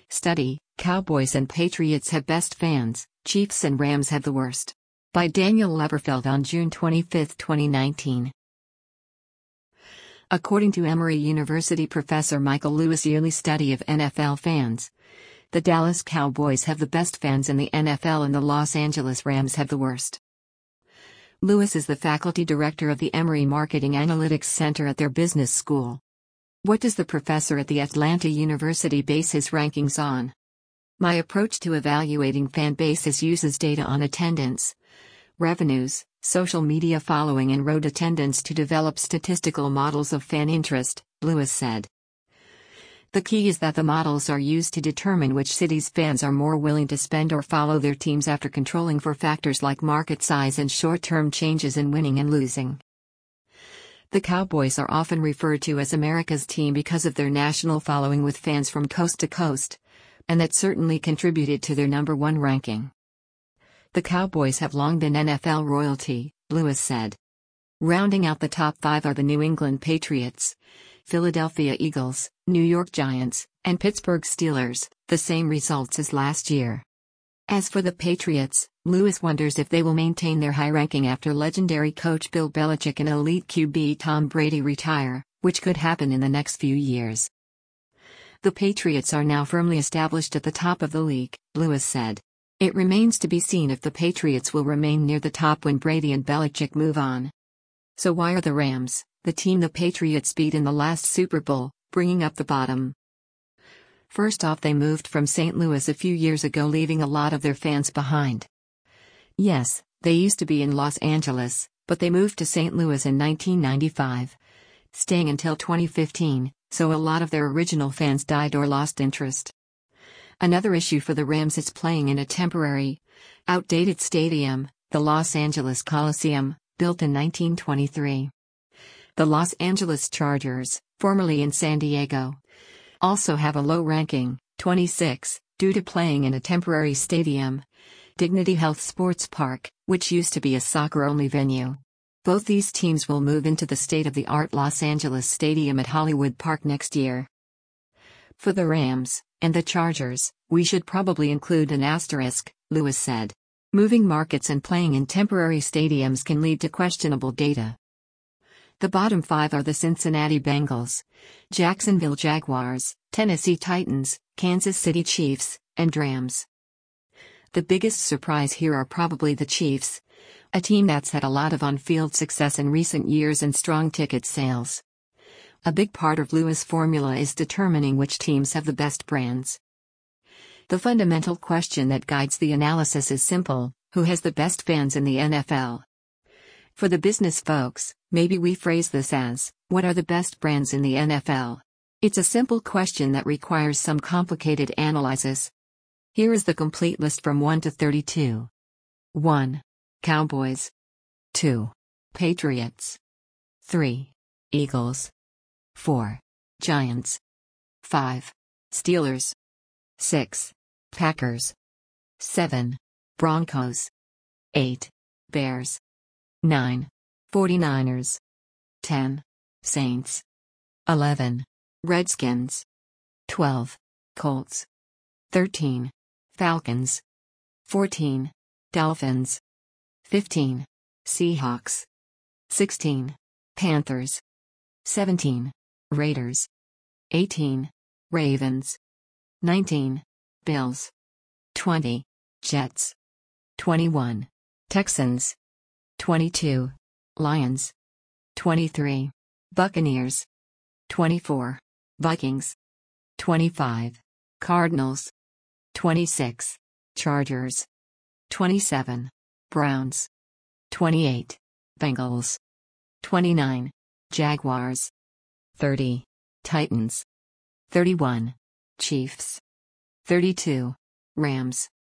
Study: Cowboys and Patriots have best fans, Chiefs and Rams have the worst. By Daniel Leverfeld on June 25, 2019. According to Emory University professor Michael Lewis' yearly study of NFL fans, the Dallas Cowboys have the best fans in the NFL and the Los Angeles Rams have the worst. Lewis is the faculty director of the Emory Marketing Analytics Center at their business school. What does the professor at the Atlanta University base his rankings on? My approach to evaluating fan bases uses data on attendance, revenues, social media following and road attendance to develop statistical models of fan interest, Lewis said. The key is that the models are used to determine which cities fans are more willing to spend or follow their teams after controlling for factors like market size and short-term changes in winning and losing. The Cowboys are often referred to as America's team because of their national following with fans from coast to coast, and that certainly contributed to their number one ranking. The Cowboys have long been NFL royalty, Lewis said. Rounding out the top 5 are the New England Patriots, Philadelphia Eagles, New York Giants, and Pittsburgh Steelers, the same results as last year. As for the Patriots, Lewis wonders if they will maintain their high ranking after legendary coach Bill Belichick and elite QB Tom Brady retire, which could happen in the next few years. The Patriots are now firmly established at the top of the league, Lewis said. It remains to be seen if the Patriots will remain near the top when Brady and Belichick move on. So why are the Rams, the team the Patriots beat in the last Super Bowl, bringing up the bottom? First off, they moved from St. Louis a few years ago, leaving a lot of their fans behind. Yes, they used to be in Los Angeles, but they moved to St. Louis in 1995, staying until 2015, so a lot of their original fans died or lost interest. Another issue for the Rams is playing in a temporary, outdated stadium, the Los Angeles Coliseum, built in 1923. The Los Angeles Chargers, formerly in San Diego, also have a low ranking, 26, due to playing in a temporary stadium, Dignity Health Sports Park, which used to be a soccer-only venue. Both these teams will move into the state-of-the-art Los Angeles Stadium at Hollywood Park next year. For the Rams and the Chargers, we should probably include an asterisk, Lewis said. Moving markets and playing in temporary stadiums can lead to questionable data. The bottom 5 are the Cincinnati Bengals, Jacksonville Jaguars, Tennessee Titans, Kansas City Chiefs, and Rams. The biggest surprise here are probably the Chiefs, a team that's had a lot of on-field success in recent years and strong ticket sales. A big part of Lewis' formula is determining which teams have the best brands. The fundamental question that guides the analysis is simple: who has the best fans in the NFL? For the business folks, maybe we phrase this as, what are the best brands in the NFL? It's a simple question that requires some complicated analysis. Here is the complete list from 1 to 32. 1. Cowboys. 2. Patriots. 3. Eagles. 4. Giants. 5. Steelers. 6. Packers. 7. Broncos. 8. Bears. 9. 49ers. 10. Saints. 11. Redskins. 12. Colts. 13. Falcons. 14. Dolphins. 15. Seahawks. 16. Panthers. 17. Raiders. 18. Ravens. 19. Bills. 20. Jets. 21. Texans. 22. Lions. 23. Buccaneers. 24. Vikings. 25. Cardinals. 26. Chargers. 27. Browns. 28. Bengals. 29. Jaguars. 30. Titans. 31. Chiefs. 32. Rams.